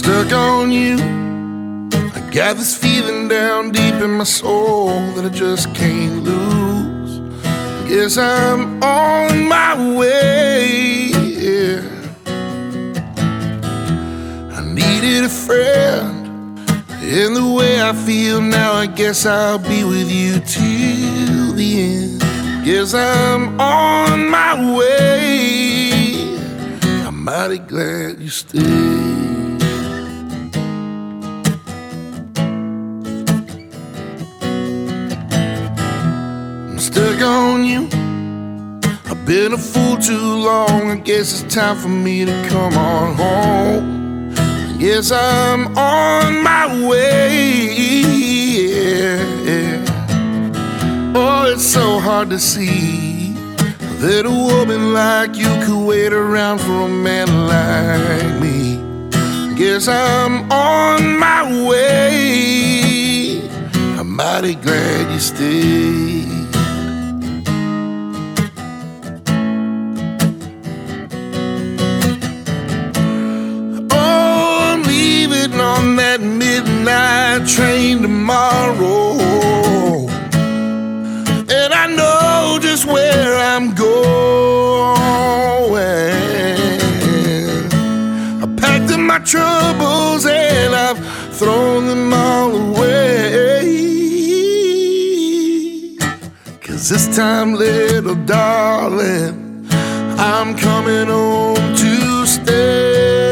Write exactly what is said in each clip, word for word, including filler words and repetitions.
Stuck on you. I got this feeling down deep in my soul that I just can't lose. Guess I'm on my way, yeah. I needed a friend, and the way I feel now, I guess I'll be with you till the end. Guess I'm on my way. I'm mighty glad you stayed. Stuck on you. I've been a fool too long. I guess it's time for me to come on home. I guess I'm on my way, yeah, yeah. Oh, it's so hard to see that a woman like you could wait around for a man like me. Guess I'm on my way. I'm mighty glad you stayed. On that midnight train tomorrow, and I know just where I'm going. I packed up my troubles and I've thrown them all away. 'Cause this time, little darling, I'm coming home to stay.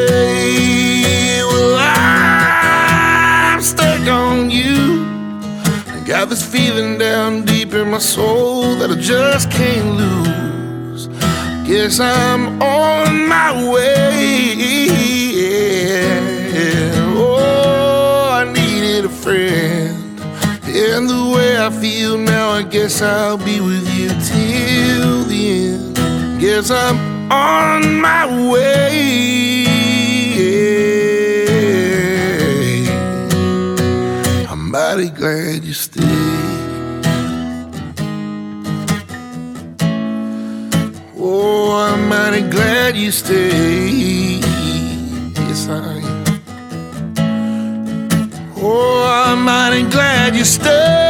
On you. I got this feeling down deep in my soul that I just can't lose. Guess I'm on my way, yeah. Oh, I needed a friend, and the way I feel now, I guess I'll be with you till the end. Guess I'm on my way, yeah. Mighty glad you stayed. Oh, I'm mighty glad you stayed. Yes, I am. Oh, I'm mighty glad you stayed.